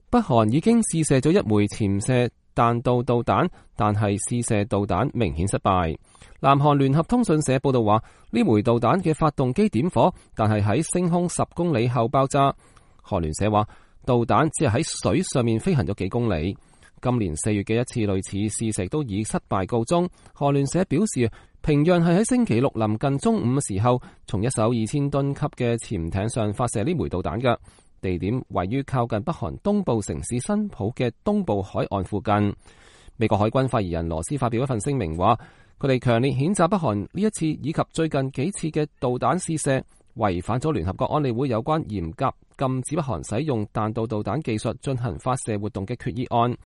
北韓已經試射咗一枚潛射彈道導彈，但係試射導彈明顯失敗。南韓聯合通訊社報道話，呢枚導彈嘅發動機點火，但係喺升空10公里後爆炸。韓聯社話，導彈只係喺水上面飛行咗幾公里。今年4月嘅一次類似試射都以失敗告終。韓聯社表示，平壤係喺星期六臨近中午嘅時候，從一艘2000噸級嘅潛艇上發射呢枚導彈嘅。地點位於靠近北韓東部城市新浦嘅東部海岸附近。美國海軍發言人羅斯發表一份聲明話，佢哋強烈譴責北韓呢一次以及最近幾次嘅導彈試射，違反咗聯合國安理會有關嚴格禁止北韓使用彈道導彈技術進行發射活動嘅決議案。